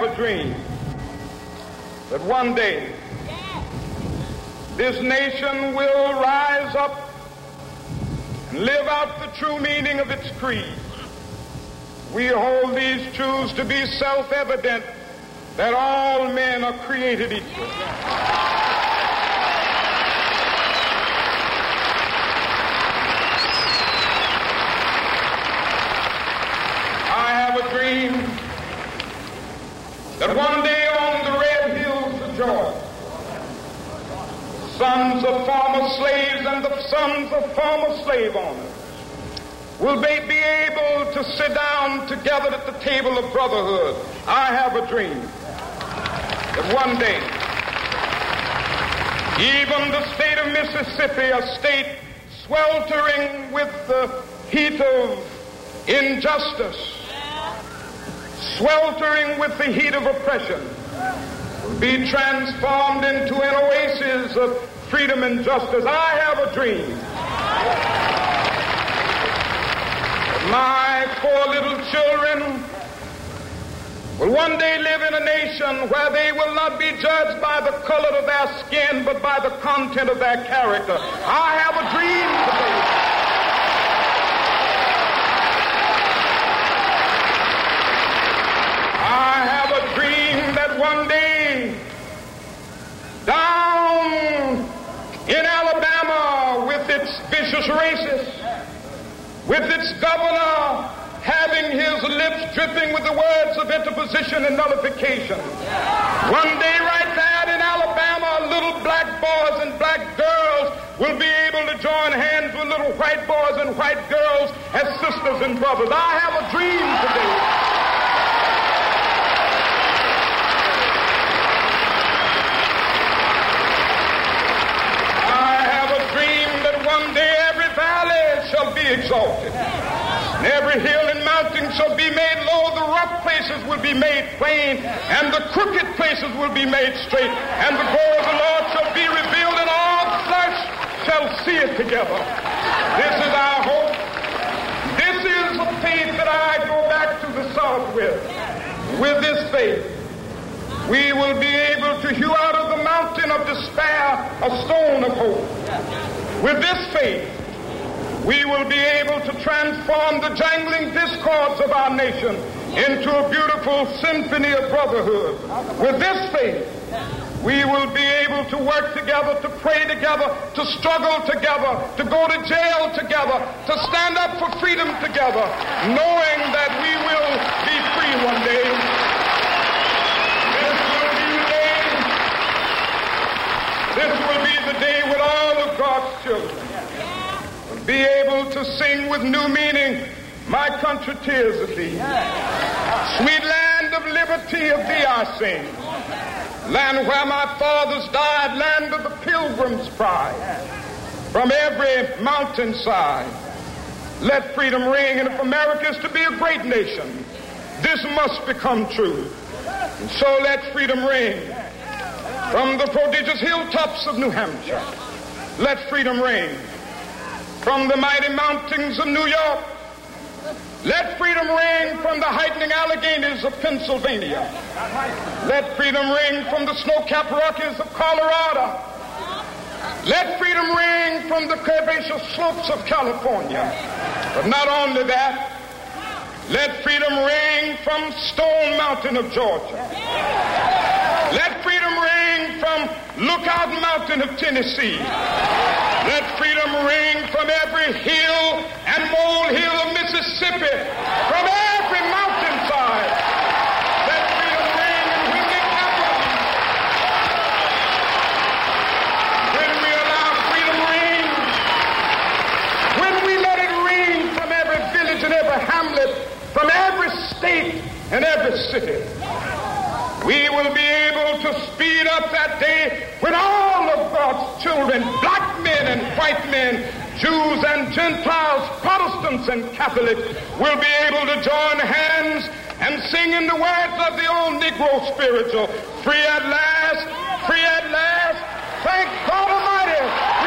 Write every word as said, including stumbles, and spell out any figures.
a dream that one day this nation will rise up and live out the true meaning of its creed. We hold these truths to be self-evident, that all men are created equal. I have a dream that one day on the red hills of Georgia, sons of former slaves and the sons of former slave owners will they be able to sit down together at the table of brotherhood. I have a dream that one day, even the state of Mississippi, a state sweltering with the heat of injustice, sweltering with the heat of oppression, will be transformed into an oasis of freedom and justice. I have a dream. My four little children will one day live in a nation where they will not be judged by the color of their skin, but by the content of their character. I have a dream today. I have a dream that one day, down in Alabama, with its vicious racists, with its governor having his lips dripping with the words of interposition and nullification. One day right there in Alabama, little black boys and black girls will be able to join hands with little white boys and white girls as sisters and brothers. I have a dream today. Exalted. And every hill and mountain shall be made low, the rough places will be made plain, and the crooked places will be made straight, and the glory of the Lord shall be revealed, and all flesh shall see it together. This is our hope. This is the faith that I go back to the South with. With this faith, we will be able to hew out of the mountain of despair a stone of hope. With this faith, we will be able to transform the jangling discords of our nation into a beautiful symphony of brotherhood. With this faith, we will be able to work together, to pray together, to struggle together, to go to jail together, to stand up for freedom together, knowing that we will be free one day. This will be the day, this will be the day when all of God's children be able to sing with new meaning, my country, tears of thee. Sweet land of liberty, of thee I sing. Land where my fathers died, land of the pilgrim's pride. From every mountainside, let freedom ring. And if America is to be a great nation, this must become true. And so let freedom ring. From the prodigious hilltops of New Hampshire, let freedom ring. From the mighty mountains of New York, let freedom ring. From the heightening Alleghenies of Pennsylvania, let freedom ring. From the snow-capped Rockies of Colorado, let freedom ring. From the curvaceous slopes of California. But not only that, let freedom ring from Stone Mountain of Georgia. Let freedom ring from Lookout Mountain of Tennessee. Let freedom ring from every hill and molehill of Mississippi, from every mountainside. Let freedom ring, and when they happen, when we allow freedom ring, when we let it ring from every village and every hamlet, from every state and every city, we will be able to speed up that day when all of God's children, black men and white men, Jews and Gentiles, Protestants and Catholics, will be able to join hands and sing in the words of the old Negro spiritual, free at last, free at last, thank God Almighty.